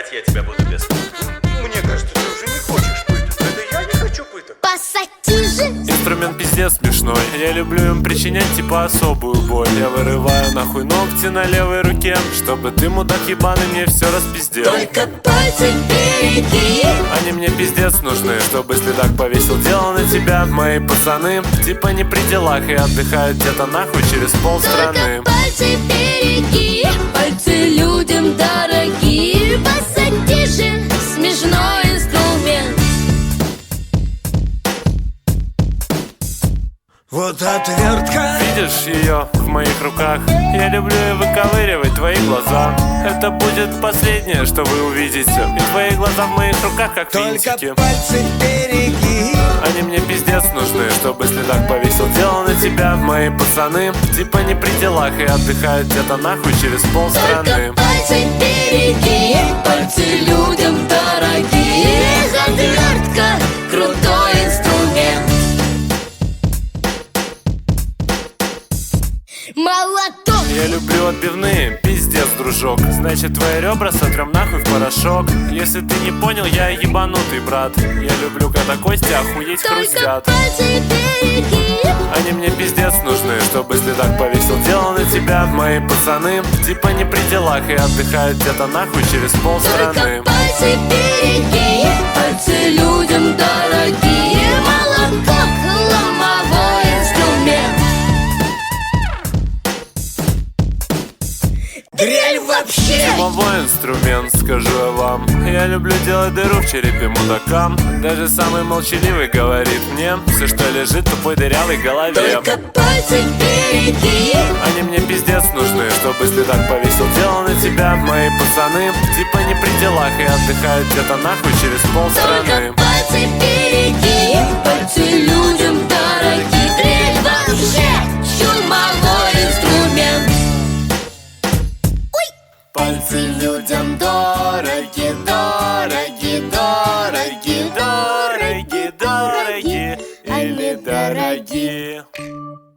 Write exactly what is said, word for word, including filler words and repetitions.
Давайте я тебя буду без. Мне кажется, ты уже не хочешь пыток. Это я не хочу пыток. Пассатижи. Инструмент пиздец смешной. Я люблю им причинять типа особую боль. Я вырываю нахуй ногти на левой руке, чтобы ты, мудак ебаный, мне все распиздел. Только пальцы береги. Они мне пиздец нужны, чтобы следак повесил дело на тебя. Мои пацаны типа не при делах и отдыхают где-то нахуй через полстраны. Только пальцы береги. Пальцы людям дорогие. Пассатижи. Смешной инструмент. Вот отвертка. Видишь ее в моих руках? Я люблю и выковыривать твои глаза. Это будет последнее, что вы увидите. И твои глаза в моих руках, как Только винтики. пальцы береги. Они мне пиздец нужны, чтобы следак повесил дело на тебя. Мои пацаны типа не при делах и отдыхают где-то нахуй через полстраны. Только пальцы береги. Пальцы людям дорогие. Отвертка. Крутой инструмент. Молоток. Я люблю отбивные, пиздец, дружок. Значит, твои ребра сотрем нахуй в порошок. Если ты не понял, я ебанутый, брат. Я люблю, когда кости охуеть Только хрустят. пальцы береги. Они мне пиздец нужны, чтобы следак повесил дело на тебя. Мои пацаны типа не при делах и отдыхают где-то нахуй через полстраны. Только пальцы береги. Пальцы людям дорогие. Молоток. Ломовой инструмент. Дрель вообще. Зимовой инструмент, скажу я вам. Я люблю делать дыру в черепе мудакам. Даже самый молчаливый говорит мне: все, что лежит в тупой дырявой голове. Только пальцы береги. Они мне пиздец нужны, чтобы следак повесил дело на тебя. Мои пацаны типа не при делах и отдыхают где-то нахуй через полстраны. Только пальцы береги. Пальцы людям дороги. Дрель вообще чумовой инструмент. Пальцы людям дороги, дороги, дороги, Дороги, дороги или дороги.